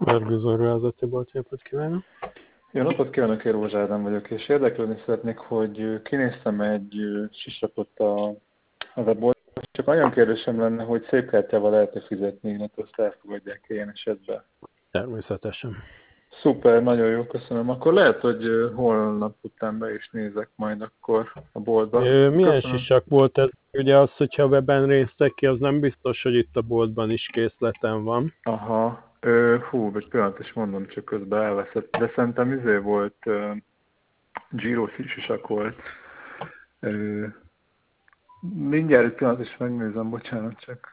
Bergőző Ruházati Bolt, napot kívánok! Jó napot kívánok, én Rózsa Ádám vagyok, és érdeklődni szeretnék, hogy kinéztem egy sisakot a webbolton, csak olyan kérdésem lenne, hogy szép kártyával lehet-e fizetni, illetve azt elfogadják ilyen esetben. Természetesen. Szuper, nagyon jó, köszönöm. Akkor lehet, hogy holnap után be is nézek majd akkor a boltba. Milyen Köszönöm. sisak volt ez? Ugye az, hogyha webben néztek ki, az nem biztos, hogy itt a boltban is készleten van. Aha, egy pillanat is mondom, csak közben elveszett. De szerintem volt, Giro sisak volt. Mindjárt egy pillanat is megnézem, bocsánat csak.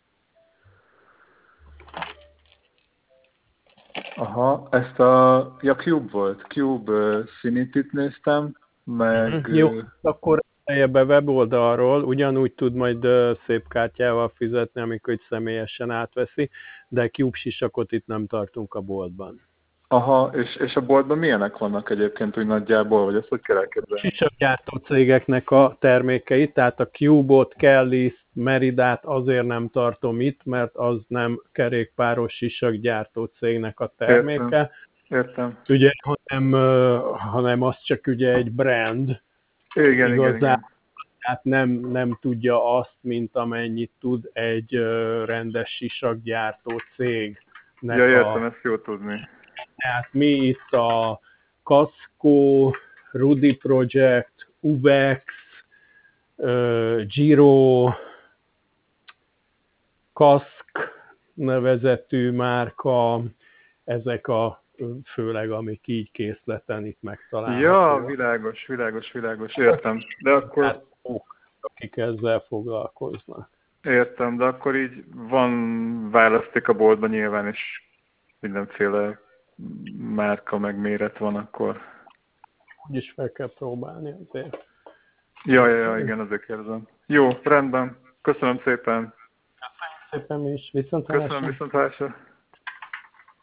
Aha, Cube volt. Cube Cinity-t néztem, meg... Jó, akkor be weboldalról ugyanúgy tud majd szép kártyával fizetni, amikor egy személyesen átveszi, de Cube sisakot itt nem tartunk a boltban. Aha, és a boltban milyenek vannak egyébként úgy nagyjából, vagy ezt hogy kell elképzelni? Sisakgyártó cégeknek a termékeit, tehát a Cube-ot, Kellys, Meridát azért nem tartom itt, mert az nem kerékpáros sisakgyártó cégnek a terméke. Értem. Ugye, hanem az csak ugye egy brand. Igen. Tehát nem tudja azt, mint amennyit tud egy rendes sisakgyártó cég. Ja, értem, ezt jó tudni. Tehát mi itt a Casco, Rudy Project, Uvex, Giro, Kask nevezetű márka, ezek a főleg, amik így készleten itt megtalálhatóak. Ja, világos, értem. De akkor... Akik ezzel foglalkoznak. Értem, de akkor így van választék a boltban nyilván, és mindenféle márka meg méret van akkor. Úgyis fel kell próbálni azért. Ja, igen, azért kérdezem. Jó, rendben. Köszönöm szépen. Köszönöm szépen is. Köszönöm, viszontlátásra.